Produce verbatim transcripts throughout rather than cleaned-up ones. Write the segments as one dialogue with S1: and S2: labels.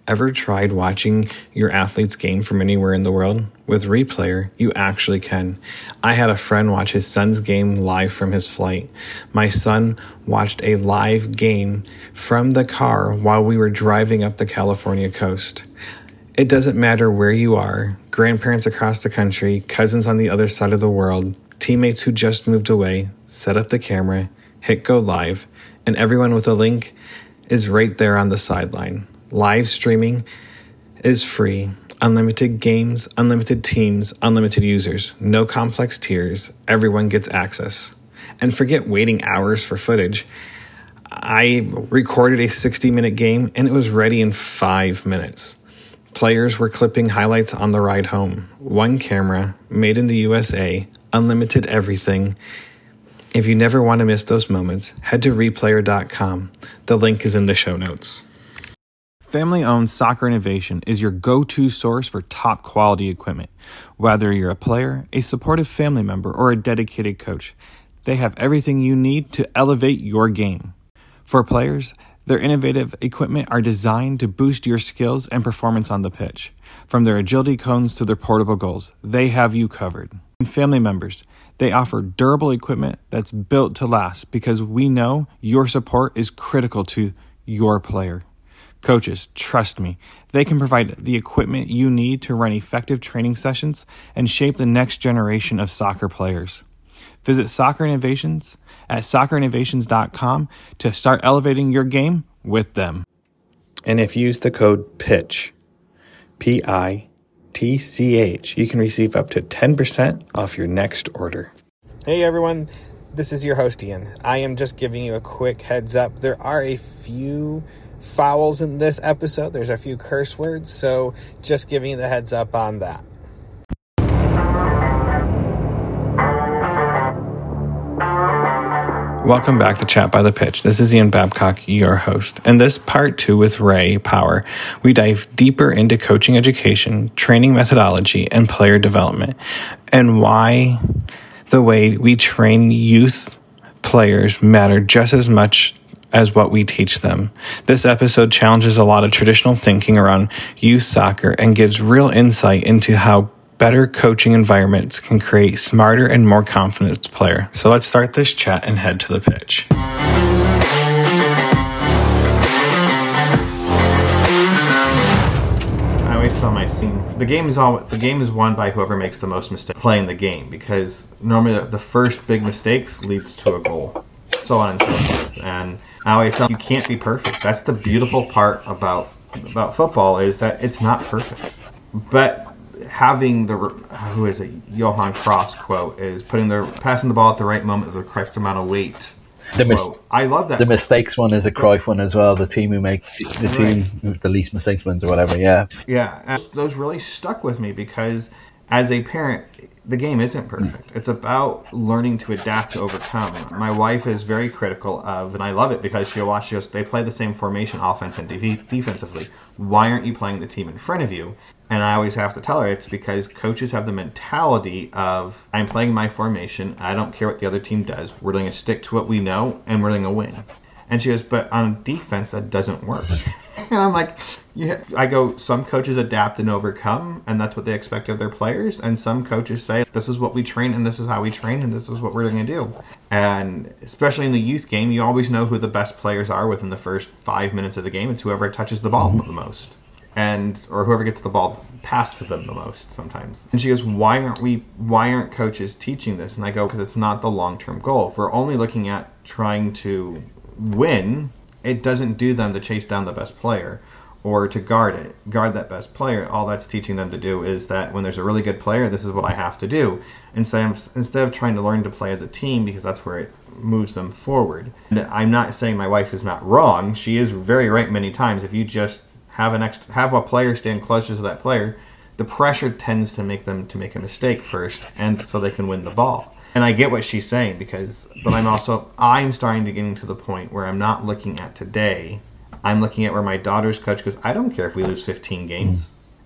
S1: Ever tried watching your athlete's game from anywhere in the world? With Replayer, you actually can. I had a friend watch his son's game live from his flight. My son watched a live game from the car while we were driving up the California coast. It doesn't matter where you are, grandparents across the country, cousins on the other side of the world, teammates who just moved away, set up the camera, hit go live, and everyone with a link is right there on the sideline. Live streaming is free. Unlimited games, unlimited teams, unlimited users. No complex tiers. Everyone gets access. And forget waiting hours for footage. I recorded a sixty-minute game and it was ready in five minutes. Players were clipping highlights on the ride home. One camera, made in the U S A, unlimited everything. If you never want to miss those moments, head to replayer dot com. The link is in the show notes. Family-owned Soccer Innovation is your go-to source for top-quality equipment. Whether you're a player, a supportive family member, or a dedicated coach, they have everything you need to elevate your game. For players, their innovative equipment are designed to boost your skills and performance on the pitch. From their agility cones to their portable goals, they have you covered. And family members, they offer durable equipment that's built to last because we know your support is critical to your player. Coaches, trust me, they can provide the equipment you need to run effective training sessions and shape the next generation of soccer players. Visit Soccer Innovations at soccer innovations dot com to start elevating your game with them. And if you use the code PITCH, P I T C H, you can receive up to ten percent off your next order. Hey everyone, this is your host Ian. I am just giving you a quick heads up. There are a few fouls in this episode. There's a few curse words, so just giving you the heads up on that. Welcome back to Chat by the Pitch. This is Ian Babcock, your host. In this part two with Ray Power, we dive deeper into coaching education, training methodology, and player development, and why the way we train youth players matter just as much as what we teach them. This episode challenges a lot of traditional thinking around youth soccer and gives real insight into how better coaching environments can create smarter and more confident player. So let's start this chat and head to the pitch. I always tell my scene, the game is all the game is won by whoever makes the most mistakes playing the game, because normally the first big mistakes leads to a goal. So on and so forth. And I always tell you, you can't be perfect. That's the beautiful part about about football, is that it's not perfect. But having the, who is it, Johan Cruyff quote is putting the passing the ball at the right moment with the correct amount of weight.
S2: The mis-
S1: I love that.
S2: The mistakes one is a Cruyff one as well. The team who make the right. team with the least mistakes wins or whatever. Yeah.
S1: Yeah, and those really stuck with me because as a parent, the game isn't perfect. It's about learning to adapt to overcome. My wife is very critical of, and I love it because she'll watch, she goes, they play the same formation offense and de- defensively. Why aren't you playing the team in front of you? And I always have to tell her it's because coaches have the mentality of, I'm playing my formation. I don't care what the other team does. We're going to stick to what we know and we're going to win. And she goes, but on defense, that doesn't work. And I'm like, yeah. I go, some coaches adapt and overcome, and that's what they expect of their players. And some coaches say, this is what we train, and this is how we train, and this is what we're going to do. And especially in the youth game, you always know who the best players are within the first five minutes of the game. It's whoever touches the ball the most, and or whoever gets the ball passed to them the most sometimes. And she goes, why aren't we? Why aren't coaches teaching this? And I go, because it's not the long-term goal. If we're only looking at trying to win, it doesn't do them to chase down the best player or to guard it, guard that best player. All that's teaching them to do is that when there's a really good player, this is what I have to do. Instead of, instead of trying to learn to play as a team, because that's where it moves them forward. And I'm not saying my wife is not wrong. She is very right many times. If you just have an ex- have a player stand closer to that player, the pressure tends to make them to make a mistake first, and so they can win the ball. And I get what she's saying, because, but I'm also, I'm starting to get to the point where I'm not looking at today. I'm looking at where my daughter's coach goes, I don't care if we lose fifteen games.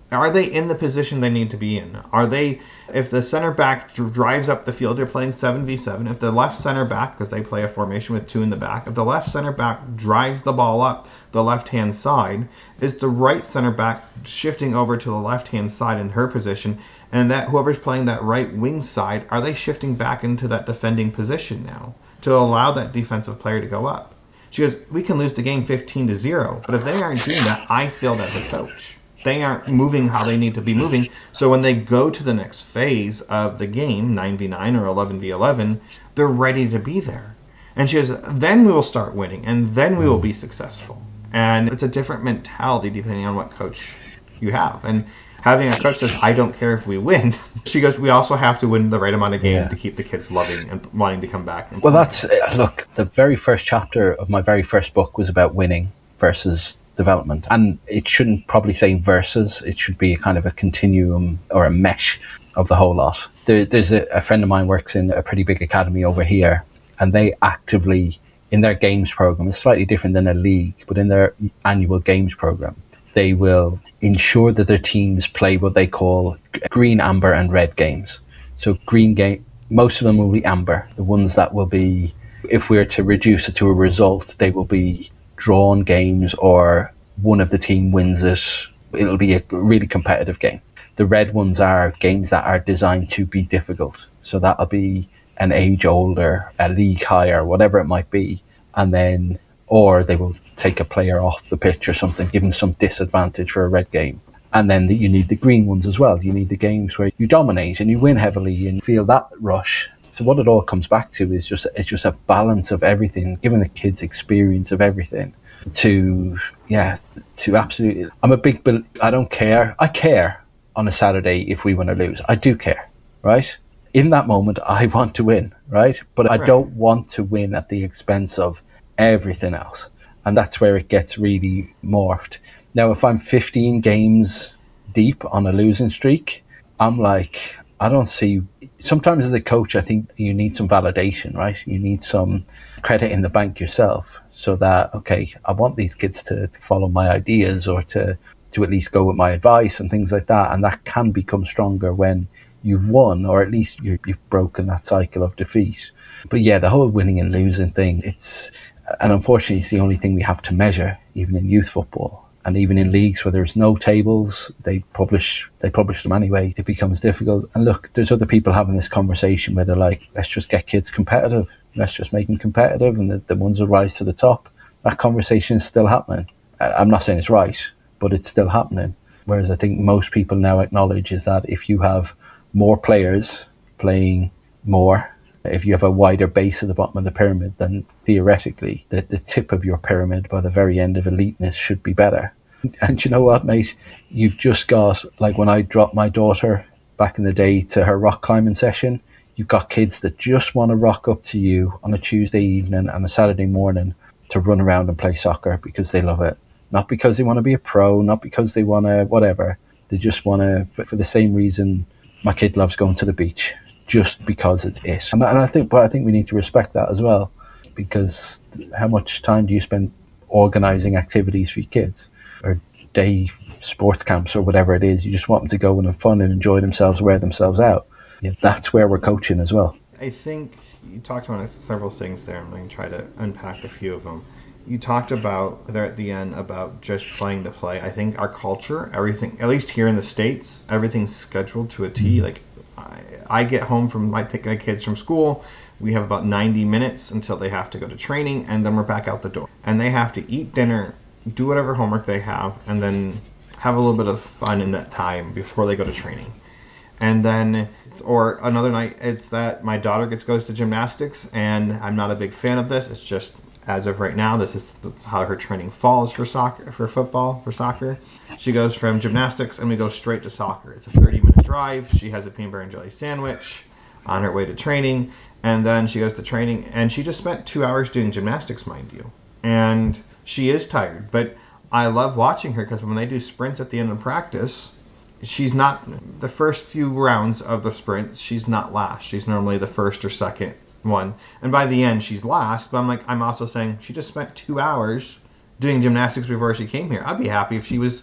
S1: Are they in the position they need to be in? Are they, if the center back drives up the field, you're playing seven v seven. If the left center back, because they play a formation with two in the back, if the left center back drives the ball up the left-hand side, is the right center back shifting over to the left-hand side in her position, and that whoever's playing that right wing side, are they shifting back into that defending position now to allow that defensive player to go up? She goes, we can lose the game fifteen to zero, but if they aren't doing that, I failed as a coach. They aren't moving how they need to be moving. So when they go to the next phase of the game, nine v nine or eleven v eleven, they're ready to be there. And she goes, then we will start winning, and then we will be successful. And it's a different mentality depending on what coach you have. And having a coach says, I don't care if we win. She goes, we also have to win the right amount of game yeah. to keep the kids loving and wanting to come back. And
S2: well, that's, uh, look, the very first chapter of my very first book was about winning versus development. And it shouldn't probably say versus, it should be a kind of a continuum or a mesh of the whole lot. There, there's a, a friend of mine works in a pretty big academy over here, and they actively, in their games program, it's slightly different than a league, but in their annual games program, they will ensure that their teams play what they call green, amber and red games. So green game, most of them will be amber. The ones that will be, if we were to reduce it to a result, they will be drawn games, or one of the team wins it. It'll be a really competitive game. The red ones are games that are designed to be difficult. So that'll be an age older, a league higher, whatever it might be. And then, or they will take a player off the pitch or something, give them some disadvantage for a red game. And then the, you need the green ones as well. You need the games where you dominate and you win heavily and feel that rush. So what it all comes back to is just it's just a balance of everything, giving the kids experience of everything. To yeah, to absolutely. I'm a big. I don't care. I care on a Saturday if we win or lose. I do care, right? In that moment, I want to win, right? But I right. don't want to win at the expense of everything else, and that's where it gets really morphed. Now, if I'm fifteen games deep on a losing streak, I'm like, I don't see. Sometimes as a coach, I think you need some validation, right? You need some credit in the bank yourself, so that, okay, I want these kids to, to follow my ideas, or to, to at least go with my advice and things like that. And that can become stronger when you've won, or at least you, you've broken that cycle of defeat. But yeah, the whole winning and losing thing, it's, and unfortunately it's the only thing we have to measure, even in youth football. And even in leagues where there's no tables, they publish they publish them anyway. It becomes difficult. And look, there's other people having this conversation where they're like, let's just get kids competitive. Let's just make them competitive, and the, the ones will rise to the top. That conversation is still happening. I'm not saying it's right, but it's still happening. Whereas I think most people now acknowledge is that if you have more players playing more, if you have a wider base at the bottom of the pyramid, then theoretically the, the tip of your pyramid by the very end of eliteness should be better. And you know what, mate? You've just got, like when I dropped my daughter back in the day to her rock climbing session, you've got kids that just want to rock up to you on a Tuesday evening and a Saturday morning to run around and play soccer because they love it. Not because they want to be a pro, not because they want to whatever. They just want to, for the same reason my kid loves going to the beach, just because it's it. And I think, but I think we need to respect that as well, because how much time do you spend organising activities for your kids, or day sports camps or whatever it is? You just want them to go and have fun and enjoy themselves, wear themselves out. Yeah, that's where we're coaching as well.
S1: I think you talked about several things there. I'm going to try to unpack a few of them. You talked about there at the end about just playing to play. I think our culture, everything, at least here in the States, everything's scheduled to a T. Mm-hmm. Like I, I get home from, I take my kids from school. We have about ninety minutes until they have to go to training, and then we're back out the door. And they have to eat dinner, do whatever homework they have, and then have a little bit of fun in that time before they go to training. And then, or another night, it's that my daughter gets goes to gymnastics, and I'm not a big fan of this. It's just, as of right now, this is how her training falls for soccer, for football, for soccer. She goes from gymnastics, and we go straight to soccer. It's a thirty-minute drive. She has a peanut butter and jelly sandwich on her way to training, and then she goes to training, and she just spent two hours doing gymnastics, mind you. And she is tired, but I love watching her, because when they do sprints at the end of practice, she's not the first few rounds of the sprint. She's not last. She's normally the first or second one, and by the end she's last. But I'm like, I'm also saying she just spent two hours doing gymnastics before she came here. I'd be happy if she was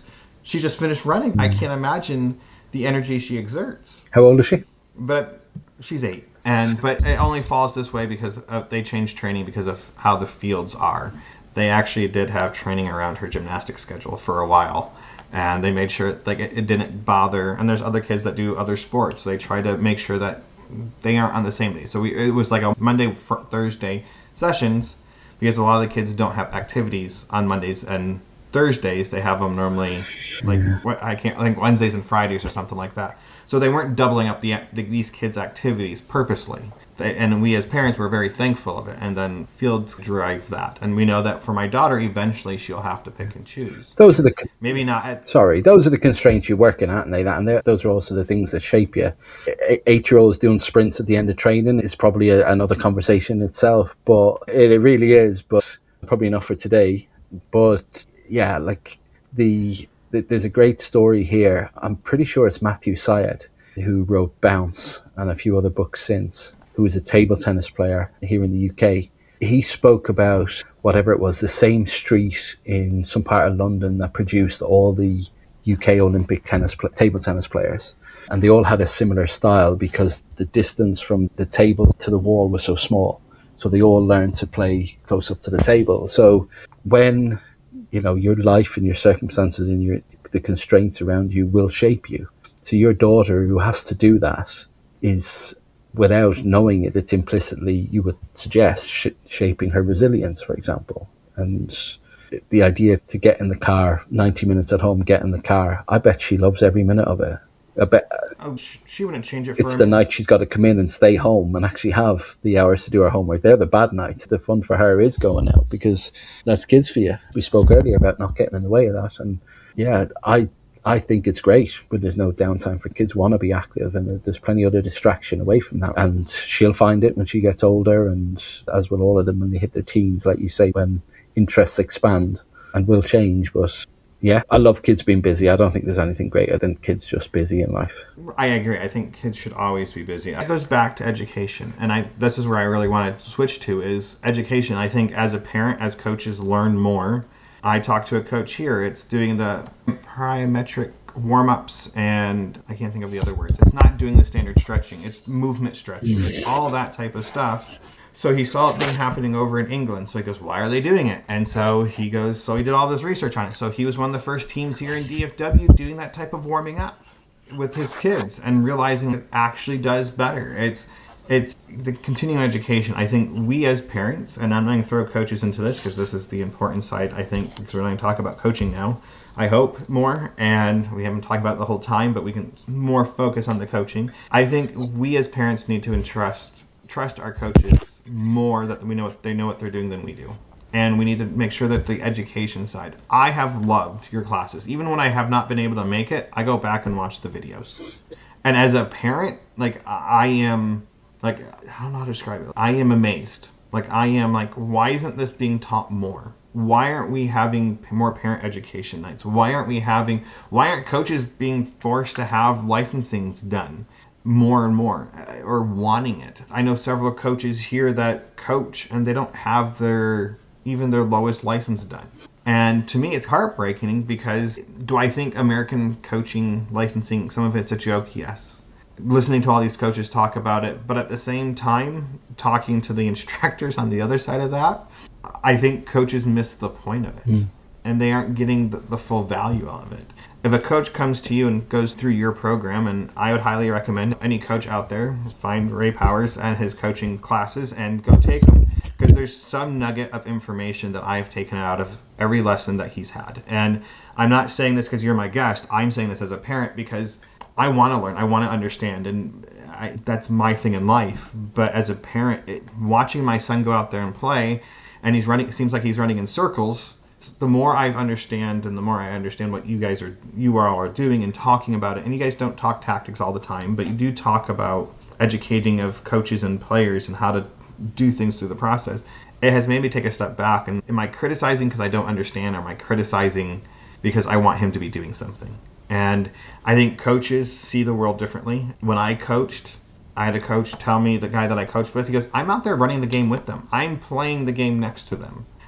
S1: She just finished running. Mm. I can't imagine the energy she exerts.
S2: How old is she?
S1: But she's eight. And but it only falls this way because of, they changed training because of how the fields are. They actually did have training around her gymnastics schedule for a while. And they made sure like it, it didn't bother. And there's other kids that do other sports. So they try to make sure that they aren't on the same day. So we, it was like a Monday, Thursday sessions because a lot of the kids don't have activities on Mondays and Thursdays. They have them normally like what I can't like Wednesdays and Fridays or something like that. So they weren't doubling up the, the these kids' activities purposely. They, and we as parents were very thankful of it. And then fields drive that. And we know that for my daughter, eventually she'll have to pick and choose.
S2: Those are the
S1: maybe not. At,
S2: sorry, those are the constraints you're working at, and they that, and those are also the things that shape you. Eight-year-olds doing sprints at the end of training is probably a, another conversation itself. But it, it really is. But probably enough for today. But yeah, like the, the there's a great story here. I'm pretty sure it's Matthew Syed who wrote Bounce and a few other books since, who was a table tennis player here in the U K. He spoke about whatever it was, the same street in some part of London that produced all the U K Olympic tennis table tennis players. And they all had a similar style because the distance from the table to the wall was so small. So they all learned to play close up to the table. So when, you know, your life and your circumstances and your the constraints around you will shape you. So your daughter, who has to do that, is, without knowing it, it's implicitly, you would suggest, sh- shaping her resilience, for example. And the idea to get in the car, ninety minutes at home, get in the car, I bet she loves every minute of it. I bet
S1: oh, she wouldn't change it for
S2: it's the night she's got to come in and stay home and actually have the hours to do her homework. They're the bad nights. The fun for her is going out because that's kids for you. We spoke earlier about not getting in the way of that. And yeah, I I think it's great when there's no downtime for kids want to be active, and there's plenty of other distraction away from that. And she'll find it when she gets older, and as will all of them when they hit their teens, like you say, when interests expand and will change. But yeah, I love kids being busy. I don't think there's anything greater than kids just busy in life.
S1: I agree. I think kids should always be busy. It goes back to education. And I this is where I really wanted to switch to is education. I think as a parent, as coaches learn more. I talked to a coach here. It's doing the plyometric warm-ups, and I can't think of the other words. It's not doing the standard stretching. It's movement stretching. It's all that type of stuff. So he saw it being happening over in England. So he goes, why are they doing it? And so he goes, so he did all this research on it. So he was one of the first teams here in D F W doing that type of warming up with his kids and realizing it actually does better. It's It's the continuing education. I think we as parents, and I'm going to throw coaches into this because this is the important side, I think, because we're going to talk about coaching now, I hope, more. And we haven't talked about it the whole time, but we can more focus on the coaching. I think we as parents need to entrust trust our coaches more, that we know what they know what they're doing than we do. And we need to make sure that the education side. I have loved your classes. Even when I have not been able to make it, I go back and watch the videos. And as a parent, like I am... Like, I don't know how to describe it. I am amazed. Like, I am like, why isn't this being taught more? Why aren't we having more parent education nights? Why aren't we having, why aren't coaches being forced to have licensings done more and more, or wanting it? I know several coaches here that coach and they don't have their, even their lowest license done. And to me, it's heartbreaking because do I think American coaching licensing, some of it's a joke? Yes. Listening to all these coaches talk about it, but at the same time, talking to the instructors on the other side of that, I think coaches miss the point of it, mm. and they aren't getting the, the full value of it. If a coach comes to you and goes through your program, and I would highly recommend any coach out there, find Ray Powers and his coaching classes and go take them, because there's some nugget of information that I've taken out of every lesson that he's had. And I'm not saying this because you're my guest. I'm saying this as a parent because I want to learn. I want to understand. And I, that's my thing in life. But as a parent, it, watching my son go out there and play, and he's running, it seems like he's running in circles. The more I understand and the more I understand what you guys are, you all are doing and talking about it. And you guys don't talk tactics all the time, but you do talk about educating of coaches and players and how to do things through the process. It has made me take a step back. And am I criticizing because I don't understand, or am I criticizing because I want him to be doing something? And I think coaches see the world differently. When I coached, I had a coach tell me, the guy that I coached with, he goes, I'm out there running the game with them. I'm playing the game next to them.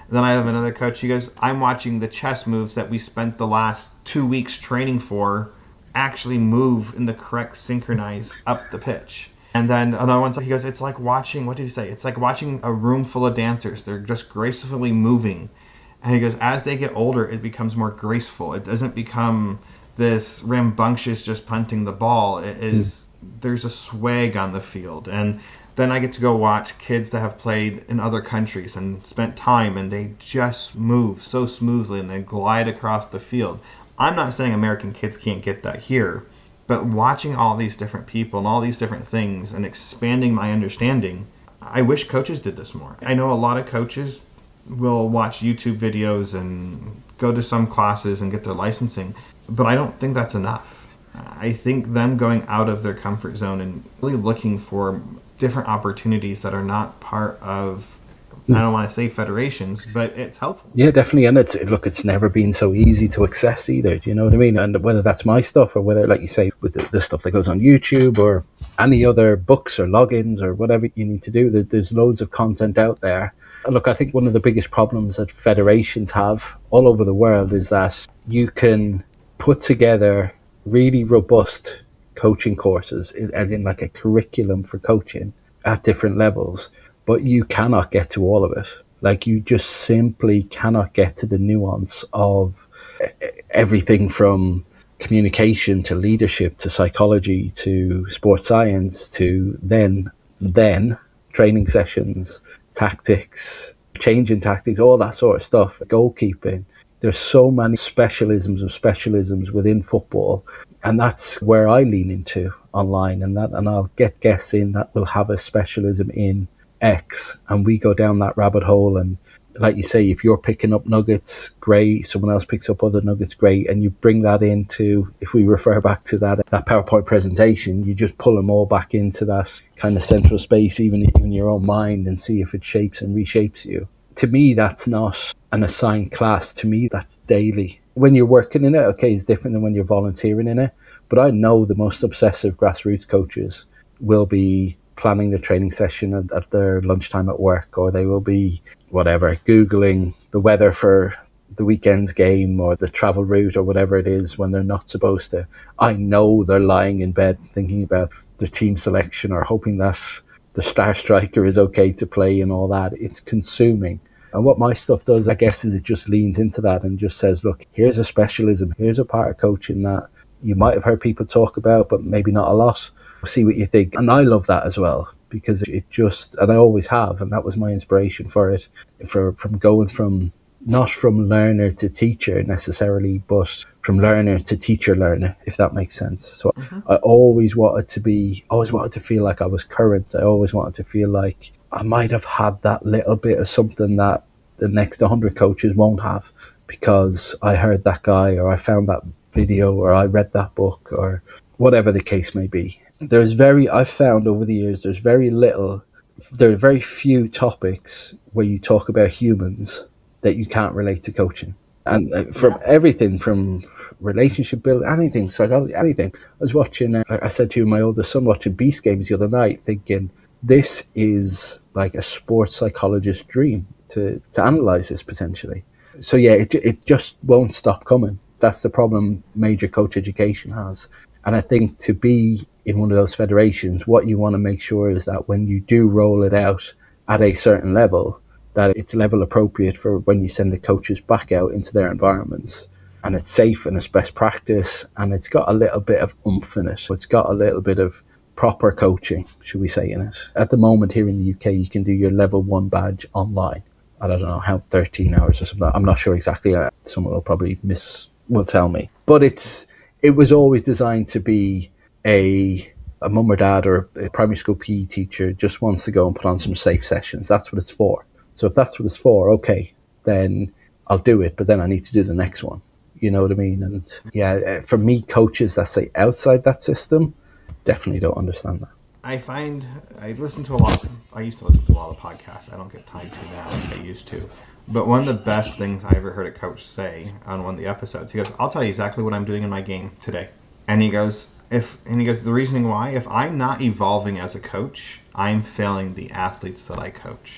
S1: Then I have another coach. He goes, I'm watching the chess moves that we spent the last two weeks training for actually move in the correct synchronize up the pitch. And then another one, he goes, it's like watching, what did he say? It's like watching a room full of dancers. They're just gracefully moving. And he goes, as they get older, it becomes more graceful. It doesn't become this rambunctious just punting the ball. It is, mm. there's a swag on the field. And then I get to go watch kids that have played in other countries and spent time, and they just move so smoothly and they glide across the field. I'm not saying American kids can't get that here, but watching all these different people and all these different things and expanding my understanding, I wish coaches did this more. I know a lot of coaches will watch YouTube videos and go to some classes and get their licensing, but I don't think that's enough. I think them going out of their comfort zone and really looking for different opportunities that are not part of, I don't want to say federations, but it's helpful.
S2: Yeah, definitely. And it's, look, it's never been so easy to access either. Do you know what I mean? And whether that's my stuff or whether, like you say, with the, the stuff that goes on YouTube or any other books or logins or whatever you need to do, there's loads of content out there. And look, I think one of the biggest problems that federations have all over the world is that you can put together really robust coaching courses, as in like a curriculum for coaching at different levels, but you cannot get to all of it. Like, you just simply cannot get to the nuance of everything from communication to leadership to psychology to sports science to then then training sessions, tactics, changing tactics, all that sort of stuff, goalkeeping. There's so many specialisms of specialisms within football, and that's where I lean into online, and that, and I'll get guests in that will have a specialism in X, and we go down that rabbit hole. And like you say, if you're picking up nuggets, great. Someone else picks up other nuggets, great. And you bring that into, if we refer back to that that PowerPoint presentation, you just pull them all back into that kind of central space, even in your own mind, and see if it shapes and reshapes you. To me, that's not an assigned class. To me, that's daily. When you're working in it, okay, it's different than when you're volunteering in it. But I know the most obsessive grassroots coaches will be planning the training session at, at their lunchtime at work, or they will be, whatever, Googling the weather for the weekend's game or the travel route or whatever it is when they're not supposed to. I know they're lying in bed thinking about their team selection or hoping that the star striker is okay to play and all that. It's consuming. And what my stuff does, I guess, is it just leans into that and just says, look, here's a specialism, here's a part of coaching that you might have heard people talk about, but maybe not a lot. See what you think. And I love that as well, because it just, and I always have, and that was my inspiration for it, for from going from, not from learner to teacher necessarily, but from learner to teacher learner, if that makes sense. So mm-hmm. I always wanted to be, always wanted to feel like I was current. I always wanted to feel like I might have had that little bit of something that the next one hundred coaches won't have, because I heard that guy, or I found that video, or I read that book, or whatever the case may be. There's very, I've found over the years, there's very little, there are very few topics where you talk about humans that you can't relate to coaching. And from everything from relationship building, anything, psychology, anything. I was watching, uh, I said to my oldest son, watching Beast Games the other night, thinking, this is like a sports psychologist's dream to, to analyze this potentially. So yeah, it it just won't stop coming. That's the problem major coach education has. And I think to be in one of those federations, what you want to make sure is that when you do roll it out at a certain level, that it's level appropriate for when you send the coaches back out into their environments, and it's safe and it's best practice, and it's got a little bit of oomph in it. So it's got a little bit of proper coaching, should we say, in it. At the moment here in the U K, you can do your level one badge online. I don't know how, thirteen hours or something. I'm not sure exactly. Someone will probably miss, will tell me. But it's it was always designed to be a a mum or dad or a primary school P E teacher just wants to go and put on some safe sessions. That's what it's for. So if that's what it's for, okay, then I'll do it. But then I need to do the next one. You know what I mean? And yeah, for me, coaches that say outside that system definitely don't understand that.
S1: I find I listen to a lot. Of, I used to listen to a lot of podcasts. I don't get time to now like I used to. But one of the best things I ever heard a coach say on one of the episodes, he goes, "I'll tell you exactly what I'm doing in my game today." And he goes, "If and he goes, the reasoning why, if I'm not evolving as a coach, I'm failing the athletes that I coach."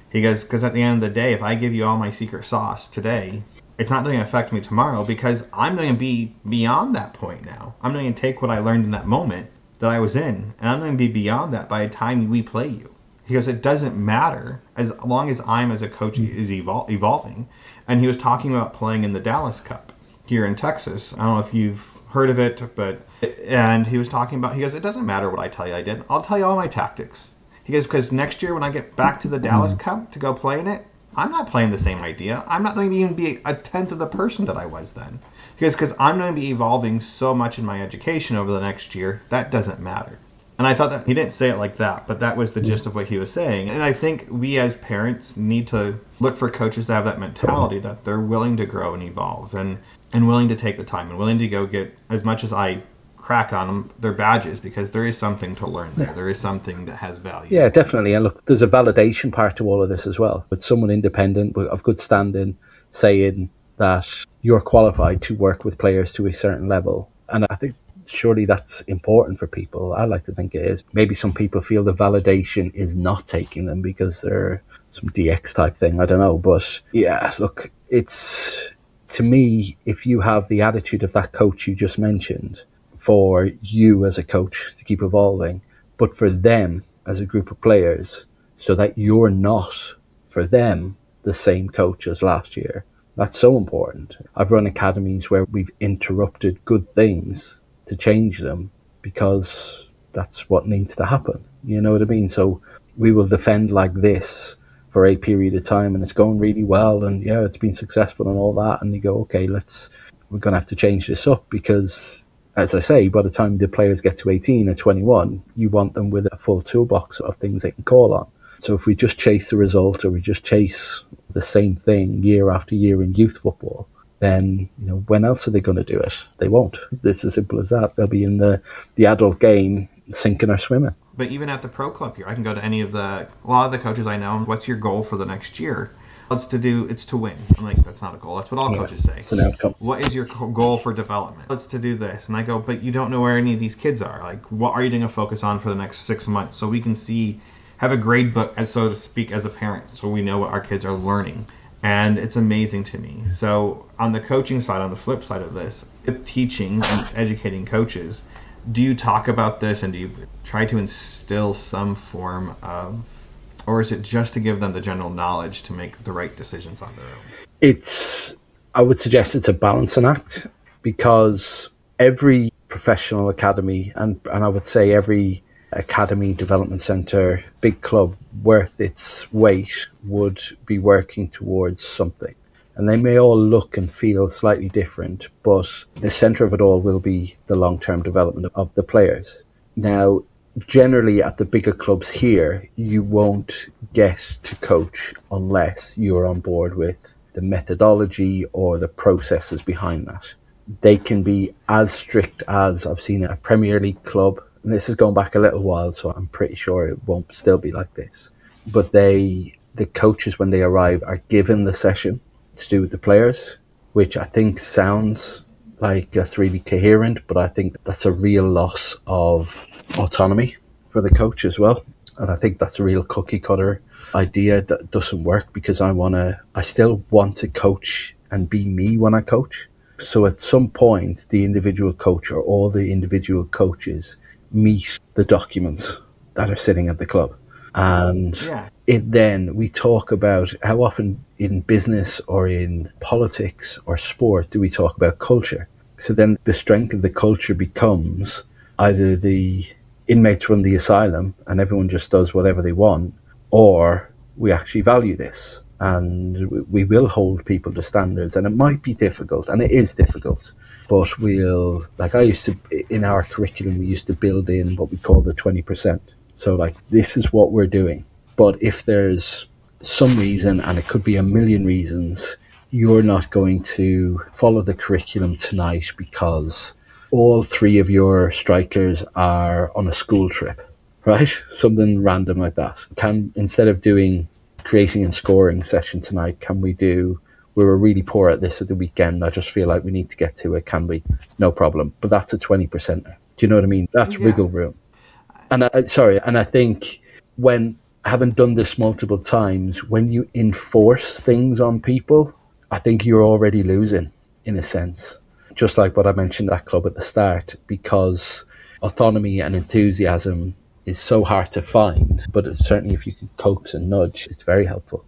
S1: He goes, because at the end of the day, if I give you all my secret sauce today, it's not going to affect me tomorrow because I'm going to be beyond that point now. I'm going to take what I learned in that moment that I was in, and I'm going to be beyond that by the time we play you. He goes, it doesn't matter as long as I'm as a coach is evol- evolving. And he was talking about playing in the Dallas Cup here in Texas. I don't know if you've heard of it, but and he was talking about, he goes, it doesn't matter what I tell you I did. I'll tell you all my tactics. He goes, because next year when I get back to the Dallas mm. Cup to go play in it, I'm not playing the same idea. I'm not going to even be a tenth of the person that I was then. He goes, because I'm going to be evolving so much in my education over the next year, that doesn't matter. And I thought that he didn't say it like that, but that was the gist of what he was saying. And I think we as parents need to look for coaches that have that mentality, that they're willing to grow and evolve and, and willing to take the time and willing to go get, as much as I crack on them, their badges, because there is something to learn there. There is something that has value.
S2: Yeah, definitely. And look, there's a validation part to all of this as well. With someone independent, of good standing, saying that you're qualified to work with players to a certain level. And I think surely that's important for people. I like to think it is. Maybe some people feel the validation is not taking them because they're some D X type thing. I don't know. But yeah, look, it's, to me, if you have the attitude of that coach you just mentioned, for you as a coach to keep evolving, but for them as a group of players, so that you're not, for them, the same coach as last year. That's so important. I've run academies where we've interrupted good things to change them because that's what needs to happen. You know what I mean? So we will defend like this for a period of time and it's going really well and yeah, it's been successful and all that. And you go, okay, let's, we're going to have to change this up because, as I say, by the time the players get to eighteen or twenty-one, you want them with a full toolbox of things they can call on. So if we just chase the result or we just chase the same thing year after year in youth football, then, you know, when else are they going to do it? They won't. It's as simple as that. They'll be in the, the adult game, sinking or swimming.
S1: But even at the pro club here, I can go to any of the, a lot of the coaches I know, what's your goal for the next year? It's to do, it's to win. I'm like, that's not a goal. That's what all yeah, coaches say.
S2: It's an outcome.
S1: What is your goal for development? It's to do this. And I go, but you don't know where any of these kids are. Like, what are you going to focus on for the next six months? So we can see, have a grade book, as so to speak, as a parent, so we know what our kids are learning. And it's amazing to me. So on the coaching side, on the flip side of this, teaching and educating coaches, do you talk about this and do you try to instill some form of, or is it just to give them the general knowledge to make the right decisions on their own?
S2: It's, I would suggest it's a balancing act because every professional academy and, and I would say every academy, development centre, big club worth its weight would be working towards something. And they may all look and feel slightly different, but the centre of it all will be the long-term development of the players. Now, generally at the bigger clubs here, you won't get to coach unless you're on board with the methodology or the processes behind that. They can be as strict as I've seen at a Premier League club, and this is going back a little while, so I'm pretty sure it won't still be like this. But they, the coaches, when they arrive, are given the session to do with the players, which I think sounds like that's really coherent, but I think that's a real loss of autonomy for the coach as well. And I think that's a real cookie cutter idea that doesn't work because I want to, I still want to coach and be me when I coach. So at some point, the individual coach or all the individual coaches meet the documents that are sitting at the club. And
S1: yeah.
S2: it then we talk about how often in business or in politics or sport do we talk about culture. So then the strength of the culture becomes either the inmates run the asylum and everyone just does whatever they want, or we actually value this and we will hold people to standards. And it might be difficult, and it is difficult, but we'll, like I used to, in our curriculum, we used to build in what we call the twenty percent. So like, this is what we're doing. But if there's some reason, and it could be a million reasons, you're not going to follow the curriculum tonight because all three of your strikers are on a school trip, right? Something random like that. Can, instead of doing creating and scoring session tonight, can we do, we were really poor at this at the weekend, I just feel like we need to get to it, can we? No problem. But that's a twenty percenter. Do you know what I mean? That's
S1: yeah.
S2: wiggle room. And I, sorry, and I think when having done this multiple times, when you enforce things on people, I think you're already losing, in a sense. Just like what I mentioned at club at the start, because autonomy and enthusiasm is so hard to find, but it's certainly if you can coax and nudge, it's very helpful.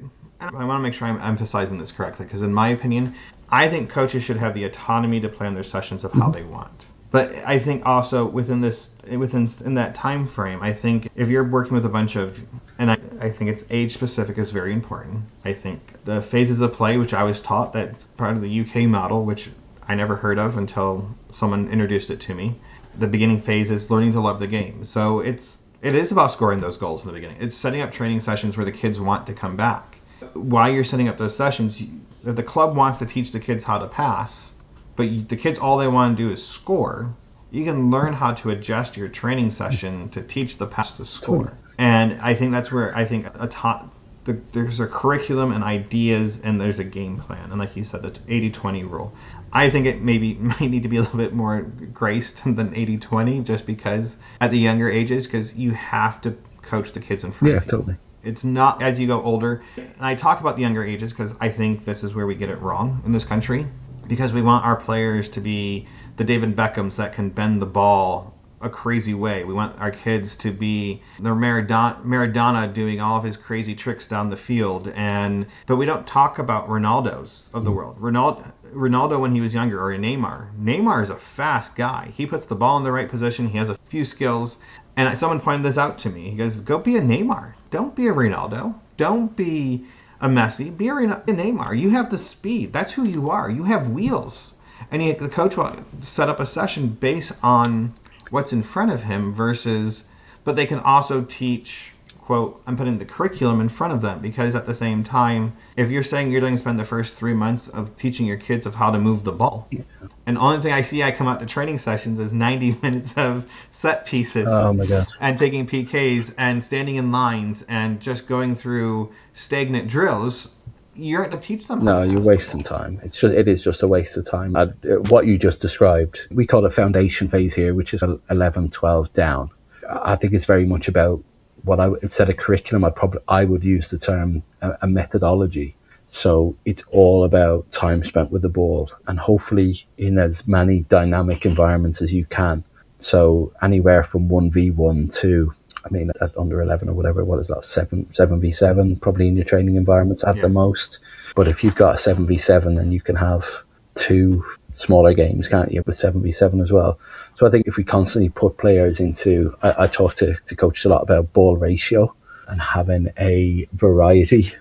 S1: I want to make sure I'm emphasizing this correctly, because in my opinion, I think coaches should have the autonomy to plan their sessions of how mm-hmm. they want. But I think also within this, within in that time frame, I think if you're working with a bunch of, and I, I think it's age specific is very important. I think the phases of play, which I was taught, that's part of the U K model, which I never heard of until someone introduced it to me. The beginning phase is learning to love the game. So it's it is about scoring those goals in the beginning. It's setting up training sessions where the kids want to come back. While you're setting up those sessions, if the club wants to teach the kids how to pass, but you, the kids, all they want to do is score, you can learn how to adjust your training session to teach the pass to score. And I think that's where I think a top, the, there's a curriculum and ideas and there's a game plan. And like you said, the eighty twenty rule. I think it maybe might need to be a little bit more graced than eighty twenty just because at the younger ages, because you have to coach the kids in front
S2: yeah,
S1: of you.
S2: Totally.
S1: It's not as you go older. And I talk about the younger ages because I think this is where we get it wrong in this country. Because we want our players to be the David Beckhams that can bend the ball a crazy way. We want our kids to be the Maradona, Maradona doing all of his crazy tricks down the field. And but we don't talk about Ronaldos of the world. Ronaldo, Ronaldo when he was younger, or Neymar. Neymar is a fast guy. He puts the ball in the right position. He has a few skills. And someone pointed this out to me. He goes, go be a Neymar. Don't be a Ronaldo. Don't be a Messi. Be a Neymar. You have the speed. That's who you are. You have wheels. And he, the coach will set up a session based on what's in front of him versus, but they can also teach, quote, I'm putting the curriculum in front of them because at the same time, if you're saying you're going to spend the first three months of teaching your kids of how to move the ball, yeah. and the only thing I see I come out to training sessions is ninety minutes of set pieces
S2: oh my God.
S1: and taking P Ks and standing in lines and just going through stagnant drills, you're to teach them.
S2: No, you're wasting time. It's just, it is just a waste of time. I, what you just described, we call it foundation phase here, which is eleven, twelve down. I think it's very much about what I instead of curriculum, I probably I would use the term a, a methodology. So it's all about time spent with the ball, and hopefully in as many dynamic environments as you can. So anywhere from one v one to, I mean, at under eleven or whatever, what is that, seven, seven v seven, probably in your training environments at yeah. the most. But if you've got a seven v seven, then you can have two smaller games, can't you, with seven v seven as well. So I think if we constantly put players into, I, I talk to, to coaches a lot about ball ratio and having a variety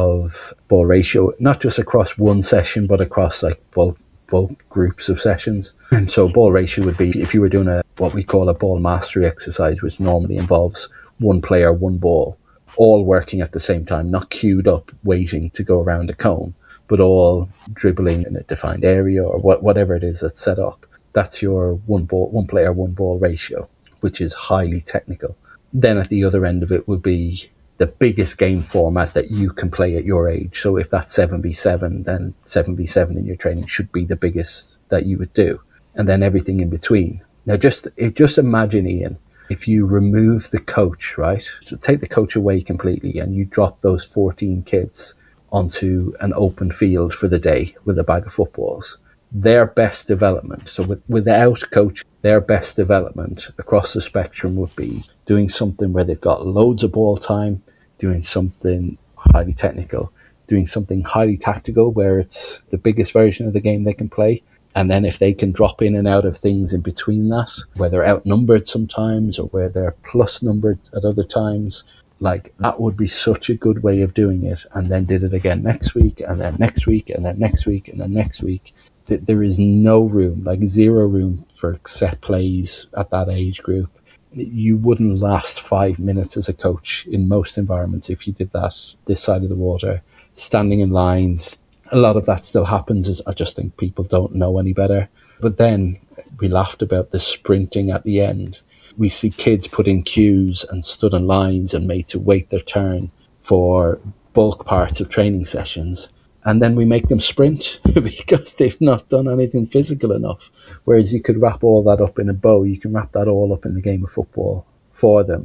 S2: of ball ratio, not just across one session, but across like bulk, bulk groups of sessions. And so ball ratio would be, if you were doing a what we call a ball mastery exercise, which normally involves one player, one ball, all working at the same time, not queued up waiting to go around a cone, but all dribbling in a defined area or what, whatever it is that's set up. That's your one ball, one player, one ball ratio, which is highly technical. Then at the other end of it would be the biggest game format that you can play at your age. So if that's seven v seven, then seven v seven in your training should be the biggest that you would do. And then everything in between. Now just just imagine, Ian, if you remove the coach, right? So take the coach away completely and you drop those fourteen kids onto an open field for the day with a bag of footballs. Their best development, so with, without coach, their best development across the spectrum would be doing something where they've got loads of ball time, doing something highly technical, doing something highly tactical where it's the biggest version of the game they can play. And then if they can drop in and out of things in between that, where they're outnumbered sometimes or where they're plus numbered at other times, like that would be such a good way of doing it. And then did it again next week and then next week and then next week and then next week. There is no room, like zero room for set plays at that age group. You wouldn't last five minutes as a coach in most environments if you did that this side of the water, standing in lines. A lot of that still happens. I just think people don't know any better. But then we laughed about the sprinting at the end. We see kids put in queues and stood in lines and made to wait their turn for bulk parts of training sessions. And then we make them sprint because they've not done anything physical enough. Whereas you could wrap all that up in a bow. You can wrap that all up in the game of football for them.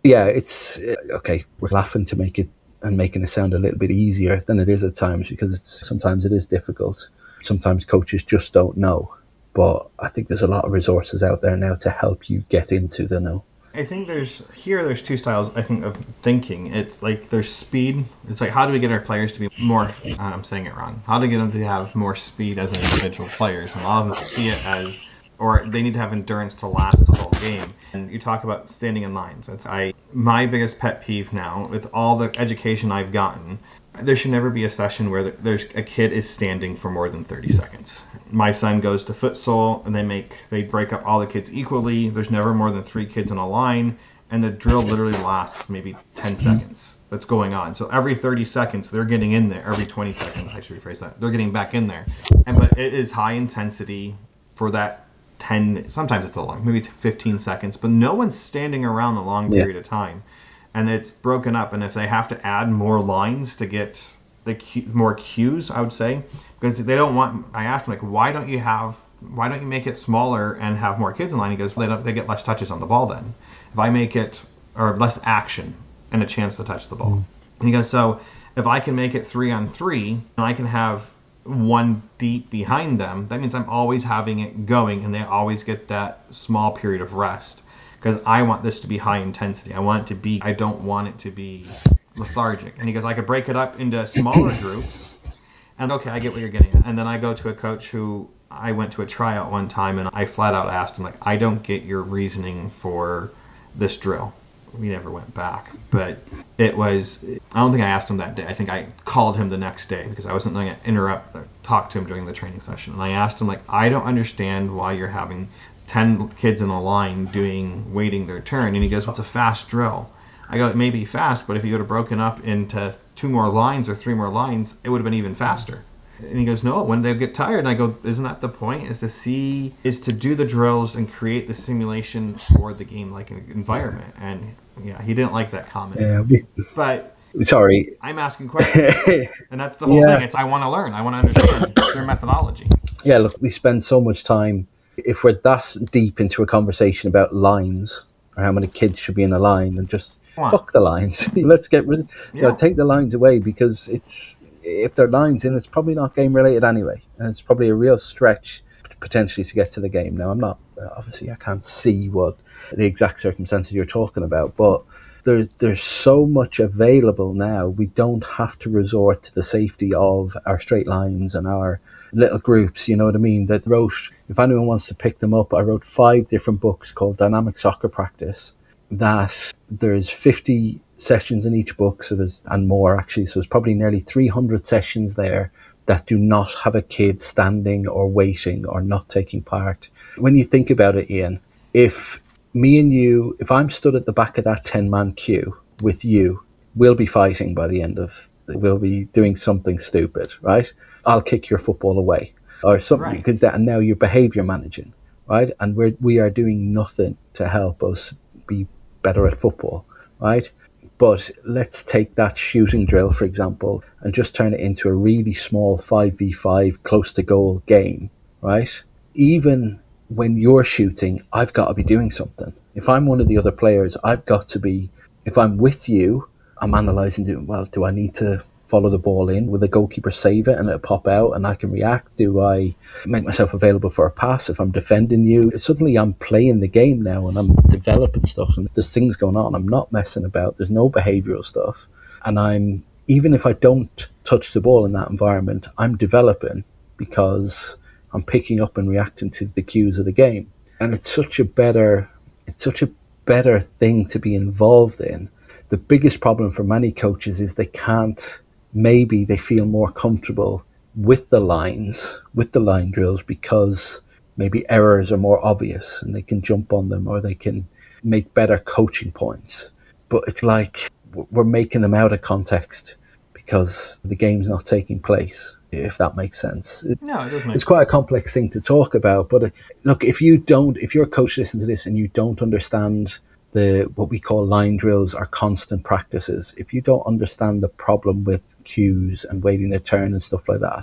S2: Yeah, it's uh, okay. We're laughing to make it and making it sound a little bit easier than it is at times, because it's, sometimes it is difficult. Sometimes coaches just don't know. But I think there's a lot of resources out there now to help you get into the know.
S1: I think there's here there's two styles I think of thinking. It's like there's speed. It's like how do we get our players to be more uh, I'm saying it wrong. How to get them to have more speed as an individual players. And a lot of them see it as or they need to have endurance to last the whole game. And you talk about standing in lines. That's I my biggest pet peeve now with all the education I've gotten. There should never be a session where there's a kid is standing for more than thirty seconds. My son goes to futsal and they make they break up all the kids equally. There's never more than three kids in a line, and the drill literally lasts maybe ten seconds. That's going on. So every thirty seconds they're getting in there. Every twenty seconds, I should rephrase that. They're getting back in there. And but it is high intensity for that ten. Sometimes it's a long, maybe fifteen seconds. But no one's standing around a long period yeah. of time. And it's broken up, and if they have to add more lines to get the cu- more cues, I would say, because they don't want. I asked him like, why don't you have, why don't you make it smaller and have more kids in line? He goes, well, they don't, they get less touches on the ball then. If I make it or less action and a chance to touch the ball, mm. and he goes, so if I can make it three on three and I can have one deep behind them, that means I'm always having it going, and they always get that small period of rest. Because I want this to be high intensity. I want it to be, I don't want it to be lethargic. And he goes, I could break it up into smaller groups. And okay, I get what you're getting at. And then I go to a coach who, I went to a tryout one time and I flat out asked him, like, I don't get your reasoning for this drill. We never went back. But it was, I don't think I asked him that day. I think I called him the next day because I wasn't going to interrupt or talk to him during the training session. And I asked him, like, I don't understand why you're having ten kids in a line doing waiting their turn. And he goes, well, it's a fast drill. I go, it may be fast, but if you would have broken up into two more lines or three more lines, it would have been even faster. And he goes, no, when they get tired. And I go, isn't that the point? Is to see, is to do the drills and create the simulation for the game like an environment. And yeah, he didn't like that comment.
S2: Yeah, we,
S1: but
S2: sorry,
S1: I'm asking questions. And that's the whole yeah. thing. It's I want to learn. I want to understand their methodology.
S2: Yeah, look, we spend so much time. If we're that deep into a conversation about lines or how many kids should be in a line, and just fuck the lines. Let's get rid of, yeah. you know, take the lines away, because it's, if they're lines in, it's probably not game related anyway. And it's probably a real stretch potentially to get to the game. Now, I'm not, obviously I can't see what the exact circumstances you're talking about, but There, there's so much available now. We don't have to resort to the safety of our straight lines and our little groups, you know what I mean? That wrote, if anyone wants to pick them up, I wrote five different books called Dynamic Soccer Practice, that there's fifty sessions in each book, so there's, and more actually, so there's probably nearly three hundred sessions there that do not have a kid standing or waiting or not taking part. When you think about it, Ian, if me and you, if I'm stood at the back of that ten-man queue with you, we'll be fighting by the end of, we'll be doing something stupid, right? I'll kick your football away or something, right. because that, and now you're behavior managing, right? And we're, we are doing nothing to help us be better at football, right? But let's take that shooting drill, for example, and just turn it into a really small five v five close to goal game, right? Even when you're shooting, I've got to be doing something. If I'm one of the other players, I've got to be, if I'm with you, I'm analysing, do, well, do I need to follow the ball in? Will the goalkeeper save it and it'll pop out and I can react? Do I make myself available for a pass if I'm defending you? Suddenly I'm playing the game now and I'm developing stuff, and there's things going on. I'm not messing about. There's no behavioural stuff. And I'm, even if I don't touch the ball in that environment, I'm developing because I'm picking up and reacting to the cues of the game. And it's such a better, it's such a better thing to be involved in. The biggest problem for many coaches is they can't, maybe they feel more comfortable with the lines, with the line drills, because maybe errors are more obvious and they can jump on them or they can make better coaching points. But it's like we're making them out of context because the game's not taking place, if that makes sense. It,
S1: no, it does make
S2: It's quite a complex thing to talk about. But uh, look, if you don't, if you're a coach listening to this and you don't understand the what we call line drills or constant practices, if you don't understand the problem with cues and waiting their turn and stuff like that,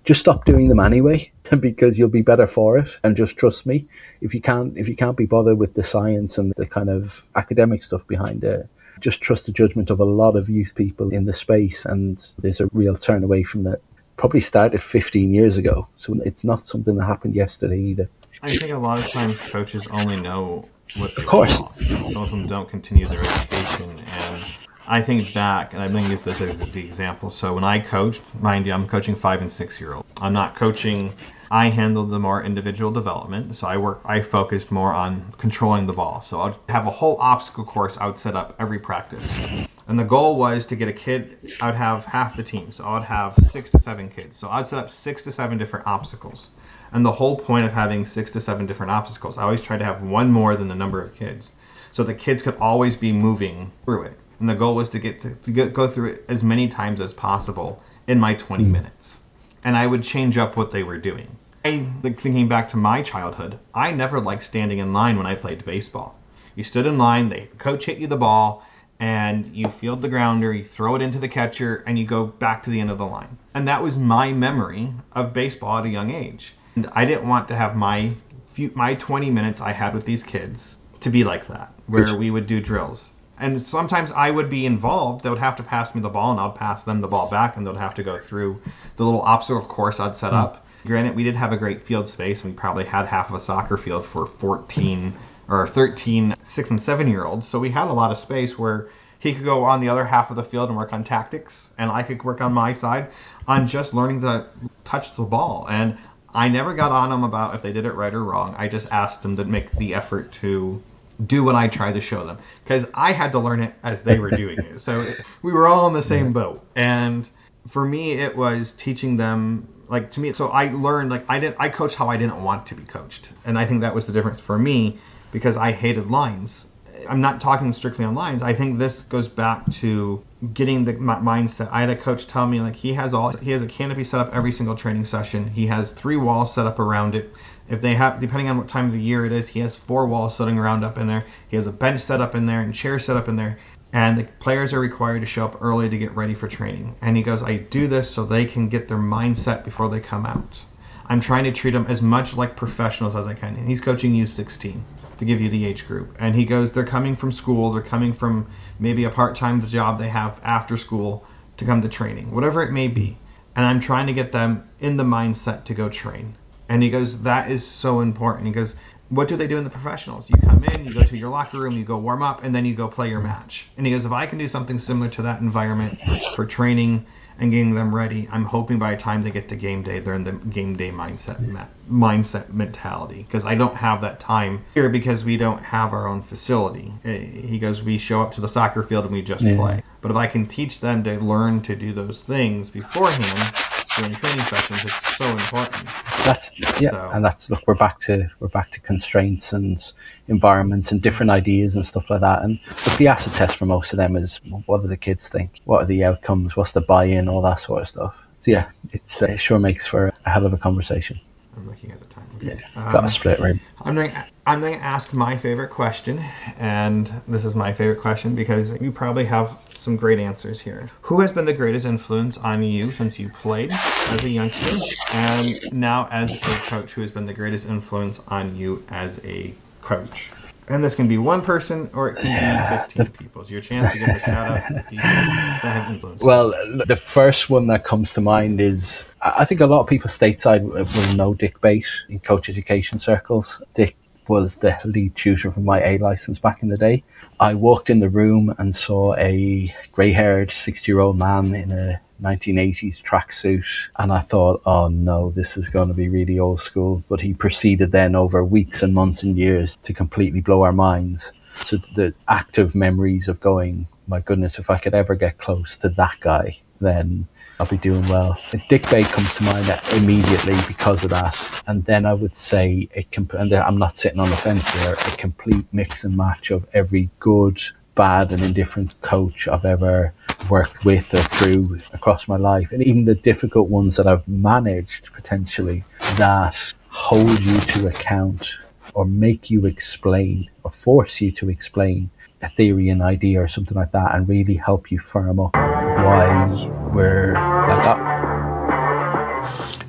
S2: just stop doing them anyway, because you'll be better for it. And just trust me, if you can't if you can't be bothered with the science and the kind of academic stuff behind it, just trust the judgment of a lot of youth people in the space. And there's a real turn away from that. Probably started fifteen years ago, so it's not something that happened yesterday either.
S1: I think a lot of times coaches only know what they
S2: Of course.
S1: want. Some of them don't continue their education. And I think back, and I'm going to use this as the example. So when I coached, mind you, I'm coaching five and six year olds. I'm not coaching, I handled the more individual development. So I work, I focused more on controlling the ball. So I'd have a whole obstacle course I would set up every practice. And the goal was to get a kid, I would have half the team. So I would have six to seven kids. So I'd set up six to seven different obstacles. And the whole point of having six to seven different obstacles, I always tried to have one more than the number of kids. So the kids could always be moving through it. And the goal was to get to, to get, go through it as many times as possible in my twenty mm. minutes. And I would change up what they were doing. I, like, thinking back to my childhood, I never liked standing in line when I played baseball. You stood in line, they, the coach hit you the ball, and you field the grounder, you throw it into the catcher, and you go back to the end of the line. And that was my memory of baseball at a young age. And I didn't want to have my few, my twenty minutes I had with these kids to be like that, where we would do drills. And sometimes I would be involved. They would have to pass me the ball, and I'd pass them the ball back, and they'd have to go through the little obstacle course I'd set up. Granted, we did have a great field space. We probably had half of a soccer field for fourteen or thirteen six and seven year olds. So we had a lot of space where he could go on the other half of the field and work on tactics, and I could work on my side on just learning to touch the ball. And I never got on them about if they did it right or wrong. I just asked them to make the effort to do what I tried to show them, because I had to learn it as they were doing it. So we were all in the same boat. And for me, it was teaching them, like, to me, so I learned, like, I didn't, I coached how I didn't want to be coached. And I think that was the difference for me, because I hated lines. I'm not talking strictly on lines. I think this goes back to getting the m- mindset. I had a coach tell me, like, he has all, he has a canopy set up every single training session. He has three walls set up around it. If they have, depending on what time of the year it is, he has four walls sitting around up in there. He has a bench set up in there and chairs set up in there. And the players are required to show up early to get ready for training. And he goes, I do this so they can get their mindset before they come out. I'm trying to treat them as much like professionals as I can. And he's coaching U sixteen to give you the age group. And he goes, they're coming from school. They're coming from maybe a part-time job they have after school to come to training, whatever it may be. And I'm trying to get them in the mindset to go train. And he goes, that is so important. He goes, what do they do in the professionals? You come in, you go to your locker room, you go warm up, and then you go play your match. And he goes, if I can do something similar to that environment for training and getting them ready, I'm hoping by the time they get to game day, they're in the game day mindset mindset mentality. Because I don't have that time here because we don't have our own facility. He goes, we show up to the soccer field and we just yeah. play. But if I can teach them to learn to do those things beforehand, during training sessions, it's so important.
S2: That's yeah, so. And that's look, we're back to we're back to constraints and environments and different ideas and stuff like that. And look, the acid test for most of them is, what do the kids think? What are the outcomes? What's the buy-in? All that sort of stuff. So yeah, it's uh, it sure makes for a hell of a conversation.
S1: I'm looking at the time. Okay.
S2: Yeah, um, got a split right.
S1: I'm going to I'm going to ask my favorite question, and this is my favorite question because you probably have some great answers here. Who has been the greatest influence on you since you played as a youngster, and now as a coach? Who has been the greatest influence on you as a coach? And this can be one person, or it can be fifteen people. It's your chance to get the shout out to the people that have influenced.
S2: Well, the first one that comes to mind is, I think a lot of people stateside will know Dick Bate in coach education circles. Dick was the lead tutor for my A license back in the day. I walked in the room and saw a grey-haired sixty-year-old man in a nineteen eighties tracksuit, and I thought, oh no, this is going to be really old school. But he proceeded then over weeks and months and years to completely blow our minds. So the active memories of going, my goodness, if I could ever get close to that guy, then I'll be doing well. Dick Bate comes to mind immediately because of that. And then I would say, a comp- and I'm not sitting on the fence there, a complete mix and match of every good, bad and indifferent coach I've ever worked with or through across my life. And even the difficult ones that I've managed potentially, that hold you to account or make you explain or force you to explain a theory, an idea or something like that, and really help you firm up why we're like that.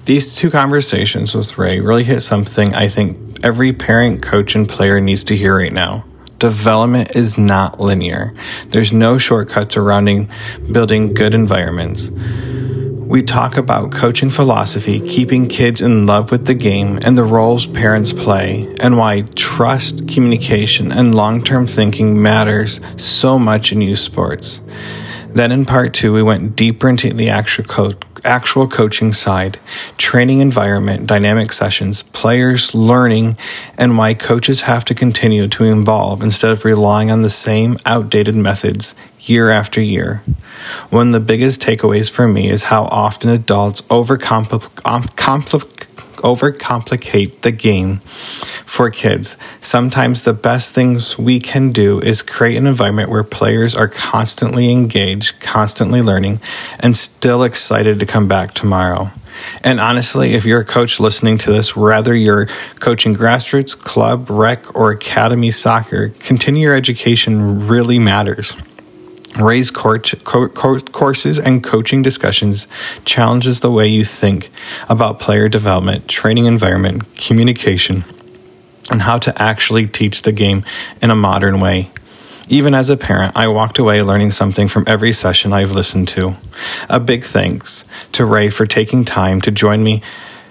S1: These two conversations with Ray really hit something I think every parent, coach, and player needs to hear right now. Development is not linear. There's no shortcuts around building good environments. We talk about coaching philosophy, keeping kids in love with the game, and the roles parents play, and why trust, communication, and long-term thinking matters so much in youth sports. Then in part two, we went deeper into the actual co- actual coaching side, training environment, dynamic sessions, players learning, and why coaches have to continue to evolve instead of relying on the same outdated methods year after year. One of the biggest takeaways for me is how often adults overcomplicate compl- overcomplicate the game for kids. Sometimes the best things we can do is create an environment where players are constantly engaged, constantly learning, and still excited to come back tomorrow. And honestly, if you're a coach listening to this, whether you're coaching grassroots, club, rec, or academy soccer, continue your education really matters. Ray's course, courses and coaching discussions challenges the way you think about player development, training environment, communication, and how to actually teach the game in a modern way. Even as a parent, I walked away learning something from every session I've listened to. A big thanks to Ray for taking time to join me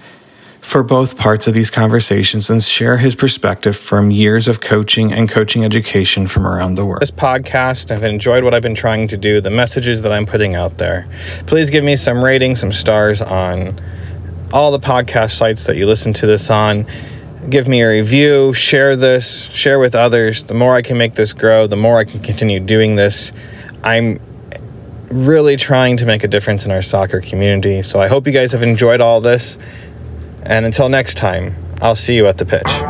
S1: for both parts of these conversations and share his perspective from years of coaching and coaching education from around the world. This podcast, I've enjoyed what I've been trying to do, the messages that I'm putting out there. Please give me some ratings, some stars on all the podcast sites that you listen to this on. Give me a review, share this, share with others. The more I can make this grow, the more I can continue doing this. I'm really trying to make a difference in our soccer community. So I hope you guys have enjoyed all this. And until next time, I'll see you at the pitch.